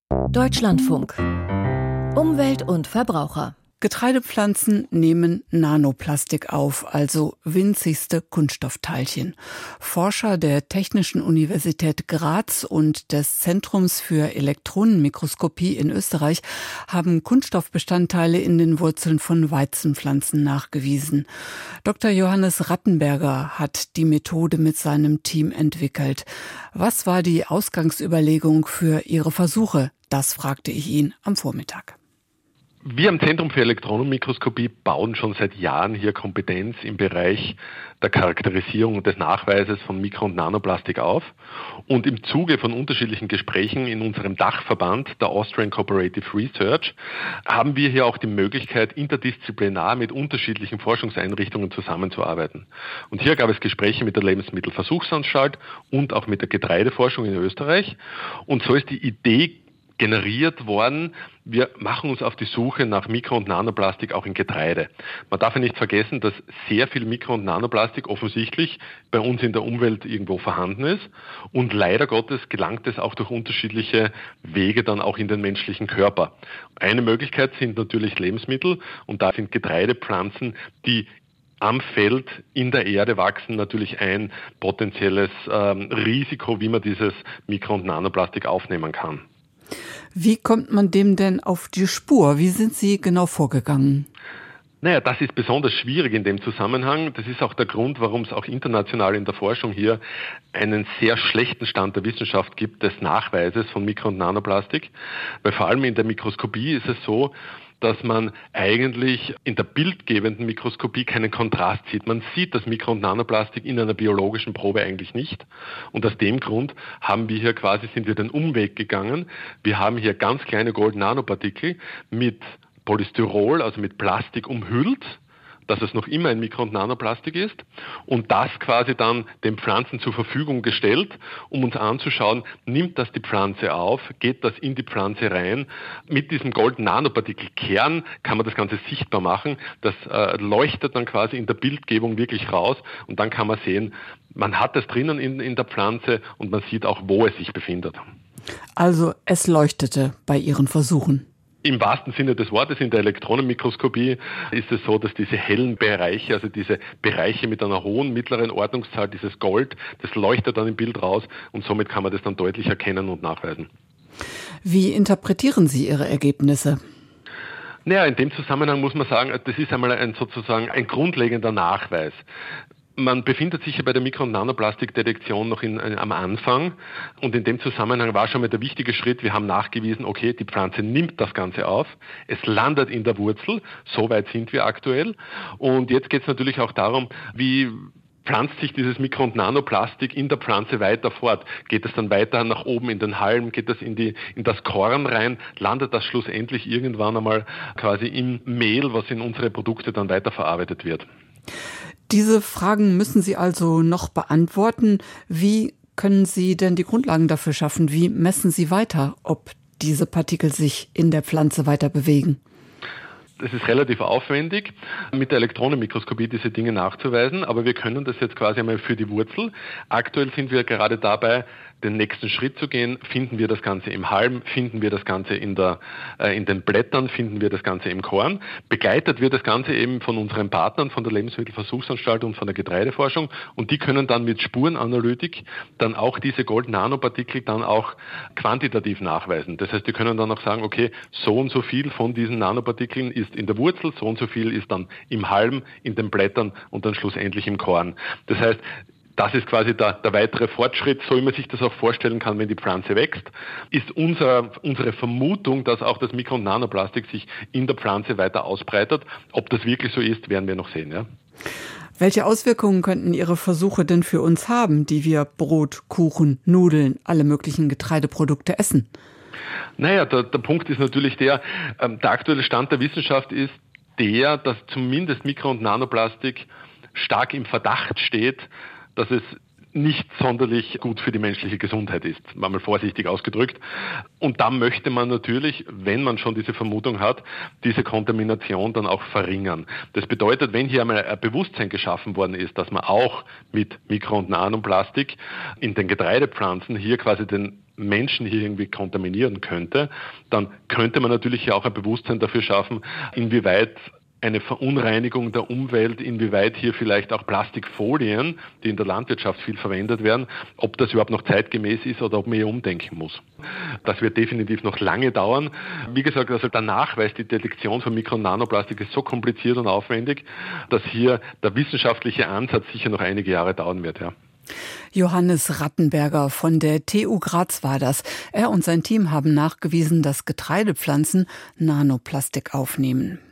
Deutschlandfunk. Umwelt und Verbraucher. Getreidepflanzen nehmen Nanoplastik auf, also winzigste Kunststoffteilchen. Forscher der Technischen Universität Graz und des Zentrums für Elektronenmikroskopie in Österreich haben Kunststoffbestandteile in den Wurzeln von Weizenpflanzen nachgewiesen. Dr. Johannes Rattenberger hat die Methode mit seinem Team entwickelt. Was war die Ausgangsüberlegung für Ihre Versuche? Das fragte ich ihn am Vormittag. Wir am Zentrum für Elektronenmikroskopie bauen schon seit Jahren hier Kompetenz im Bereich der Charakterisierung und des Nachweises von Mikro- und Nanoplastik auf. Und im Zuge von unterschiedlichen Gesprächen in unserem Dachverband, der Austrian Cooperative Research, haben wir hier auch die Möglichkeit, interdisziplinar mit unterschiedlichen Forschungseinrichtungen zusammenzuarbeiten. Und hier gab es Gespräche mit der Lebensmittelversuchsanstalt und auch mit der Getreideforschung in Österreich. Und so ist die Idee generiert worden, wir machen uns auf die Suche nach Mikro- und Nanoplastik auch in Getreide. Man darf ja nicht vergessen, dass sehr viel Mikro- und Nanoplastik offensichtlich bei uns in der Umwelt irgendwo vorhanden ist und leider Gottes gelangt es auch durch unterschiedliche Wege dann auch in den menschlichen Körper. Eine Möglichkeit sind natürlich Lebensmittel und da sind Getreidepflanzen, die am Feld in der Erde wachsen, natürlich ein potenzielles Risiko, wie man dieses Mikro- und Nanoplastik aufnehmen kann. Wie kommt man dem denn auf die Spur? Wie sind Sie genau vorgegangen? Naja, das ist besonders schwierig in dem Zusammenhang. Das ist auch der Grund, warum es auch international in der Forschung hier einen sehr schlechten Stand der Wissenschaft gibt des Nachweises von Mikro- und Nanoplastik. Weil vor allem in der Mikroskopie ist es so, dass man eigentlich in der bildgebenden Mikroskopie keinen Kontrast sieht. Man sieht das Mikro- und Nanoplastik in einer biologischen Probe eigentlich nicht. Und aus dem Grund sind wir den Umweg gegangen. Wir haben hier ganz kleine Gold-Nanopartikel mit Polystyrol, also mit Plastik umhüllt, dass es noch immer ein Mikro- und Nanoplastik ist und das quasi dann den Pflanzen zur Verfügung gestellt, um uns anzuschauen, nimmt das die Pflanze auf, geht das in die Pflanze rein. Mit diesem Gold-Nanopartikel-Kern kann man das Ganze sichtbar machen. Das leuchtet dann quasi in der Bildgebung wirklich raus und dann kann man sehen, man hat es drinnen in der Pflanze und man sieht auch, wo es sich befindet. Also es leuchtete bei Ihren Versuchen. Im wahrsten Sinne des Wortes, in der Elektronenmikroskopie ist es so, dass diese hellen Bereiche, also diese Bereiche mit einer hohen mittleren Ordnungszahl, dieses Gold, das leuchtet dann im Bild raus und somit kann man das dann deutlich erkennen und nachweisen. Wie interpretieren Sie Ihre Ergebnisse? Naja, in dem Zusammenhang muss man sagen, das ist einmal sozusagen ein grundlegender Nachweis. Man befindet sich ja bei der Mikro- und Nanoplastikdetektion noch am Anfang und in dem Zusammenhang war schon mal der wichtige Schritt, wir haben nachgewiesen, okay, die Pflanze nimmt das Ganze auf, es landet in der Wurzel, so weit sind wir aktuell und jetzt geht es natürlich auch darum, wie pflanzt sich dieses Mikro- und Nanoplastik in der Pflanze weiter fort? Geht es dann weiter nach oben in den Halm? Geht das in das Korn rein? Landet das schlussendlich irgendwann einmal quasi im Mehl, was in unsere Produkte dann weiterverarbeitet wird? Diese Fragen müssen Sie also noch beantworten. Wie können Sie denn die Grundlagen dafür schaffen? Wie messen Sie weiter, ob diese Partikel sich in der Pflanze weiter bewegen? Es ist relativ aufwendig, mit der Elektronenmikroskopie diese Dinge nachzuweisen, aber wir können das jetzt quasi einmal für die Wurzel. Aktuell sind wir gerade dabei, den nächsten Schritt zu gehen. Finden wir das Ganze im Halm, finden wir das Ganze in den Blättern, finden wir das Ganze im Korn. Begleitet wird das Ganze eben von unseren Partnern, von der Lebensmittelversuchsanstalt und von der Getreideforschung und die können dann mit Spurenanalytik dann auch diese Gold-Nanopartikel dann auch quantitativ nachweisen. Das heißt, die können dann auch sagen, okay, so und so viel von diesen Nanopartikeln ist in der Wurzel, so und so viel ist dann im Halm, in den Blättern und dann schlussendlich im Korn. Das heißt, das ist quasi der weitere Fortschritt, so wie man sich das auch vorstellen kann, wenn die Pflanze wächst, ist unsere Vermutung, dass auch das Mikro- und Nanoplastik sich in der Pflanze weiter ausbreitet. Ob das wirklich so ist, werden wir noch sehen. Ja? Welche Auswirkungen könnten Ihre Versuche denn für uns haben, die wir Brot, Kuchen, Nudeln, alle möglichen Getreideprodukte essen? Naja, der Punkt ist natürlich der aktuelle Stand der Wissenschaft ist dass zumindest Mikro- und Nanoplastik stark im Verdacht steht, dass es nicht sonderlich gut für die menschliche Gesundheit ist, mal vorsichtig ausgedrückt. Und da möchte man natürlich, wenn man schon diese Vermutung hat, diese Kontamination dann auch verringern. Das bedeutet, wenn hier einmal ein Bewusstsein geschaffen worden ist, dass man auch mit Mikro- und Nanoplastik in den Getreidepflanzen hier quasi den Menschen hier irgendwie kontaminieren könnte, dann könnte man natürlich hier auch ein Bewusstsein dafür schaffen, inwieweit eine Verunreinigung der Umwelt, inwieweit hier vielleicht auch Plastikfolien, die in der Landwirtschaft viel verwendet werden, ob das überhaupt noch zeitgemäß ist oder ob man hier umdenken muss. Das wird definitiv noch lange dauern. Wie gesagt, also der Nachweis, die Detektion von Mikro- und Nanoplastik ist so kompliziert und aufwendig, dass hier der wissenschaftliche Ansatz sicher noch einige Jahre dauern wird, ja. Johannes Rattenberger von der TU Graz war das. Er und sein Team haben nachgewiesen, dass Getreidepflanzen Nanoplastik aufnehmen.